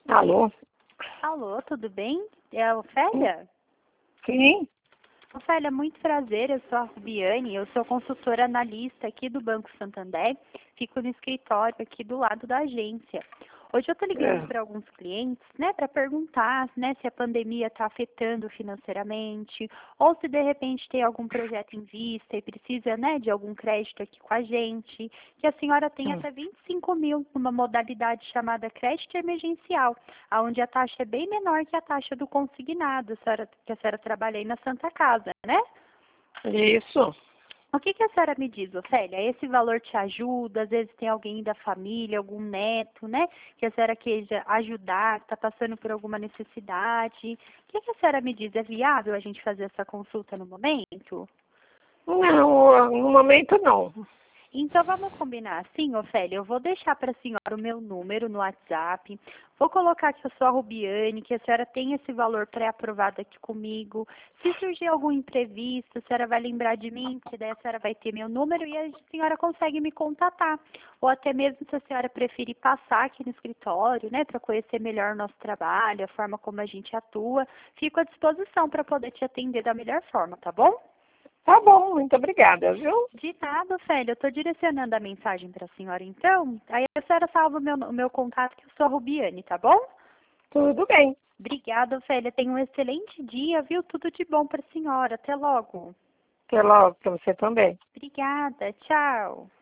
Alô? Alô, tudo bem? É a Ofélia? Sim? Ofélia, muito prazer, eu sou a Rubiane, eu sou consultora analista aqui do Banco Santander, fico no escritório aqui do lado da agência. Hoje eu estou ligando para alguns clientes, né, para perguntar, né, se a pandemia está afetando financeiramente, ou se de repente tem algum projeto em vista e precisa, né, de algum crédito aqui com a gente, que a senhora tem até 25 mil numa modalidade chamada crédito emergencial, onde a taxa é bem menor que a taxa do consignado, que a senhora trabalha aí na Santa Casa, né? Isso. O que a senhora me diz, Ofélia? Esse valor te ajuda? Às vezes tem alguém da família, algum neto, né? Que a senhora queira ajudar, está passando por alguma necessidade. O que a senhora me diz? É viável a gente fazer essa consulta no momento? Não, no momento não. Então vamos combinar assim, Ofélia, eu vou deixar para a senhora o meu número no WhatsApp, vou colocar que eu sou a Rubiane, que a senhora tem esse valor pré-aprovado aqui comigo. Se surgir algum imprevisto, a senhora vai lembrar de mim, porque daí a senhora vai ter meu número e a senhora consegue me contatar. Ou até mesmo se a senhora preferir passar aqui no escritório, né, para conhecer melhor o nosso trabalho, a forma como a gente atua, fico à disposição para poder te atender da melhor forma, tá bom? Tá bom, muito obrigada, viu? De nada, Ofélia. Eu estou direcionando a mensagem para a senhora, então. Aí a senhora salva o meu contato, que eu sou a Rubiane, tá bom? Tudo bem. Obrigada, Ofélia. Tenha um excelente dia, viu? Tudo de bom para a senhora. Até logo. Até logo para você também. Obrigada. Tchau.